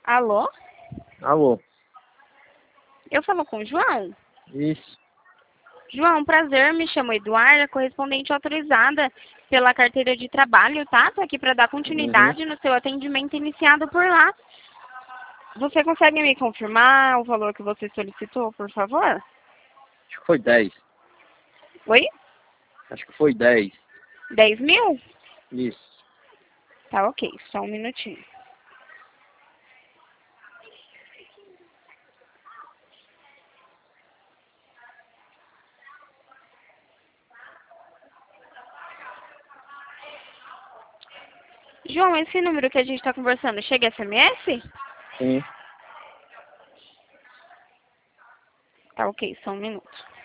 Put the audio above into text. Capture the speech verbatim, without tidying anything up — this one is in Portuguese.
Alô? Alô? Eu falo com o João? Isso. João, prazer, me chamo Eduarda, correspondente autorizada pela carteira de trabalho, tá? Tô aqui para dar continuidade Uhum. no seu atendimento iniciado por lá. Você consegue me confirmar o valor que você solicitou, por favor? Acho que foi dez. Oi? Acho que foi dez. dez mil? Isso. Tá ok, só um minutinho. João, esse número que a gente está conversando, chega S M S? Sim. Tá ok, só um minuto.